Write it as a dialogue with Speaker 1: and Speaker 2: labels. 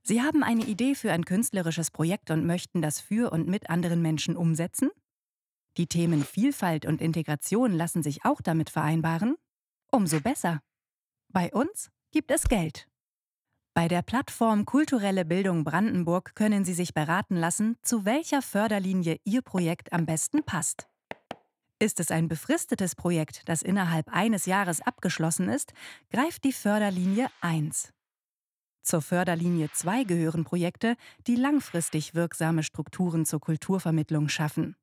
Speaker 1: Sie haben eine Idee für ein künstlerisches Projekt und möchten das für und mit anderen Menschen umsetzen? Die Themen Vielfalt und Integration lassen sich auch damit vereinbaren? Umso besser. Bei uns gibt es Geld. Bei der Plattform Kulturelle Bildung Brandenburg können Sie sich beraten lassen, zu welcher Förderlinie Ihr Projekt am besten passt. Ist es ein befristetes Projekt, das innerhalb eines Jahres abgeschlossen ist, greift die Förderlinie 1. Zur Förderlinie 2 gehören Projekte, die langfristig wirksame Strukturen zur Kulturvermittlung schaffen.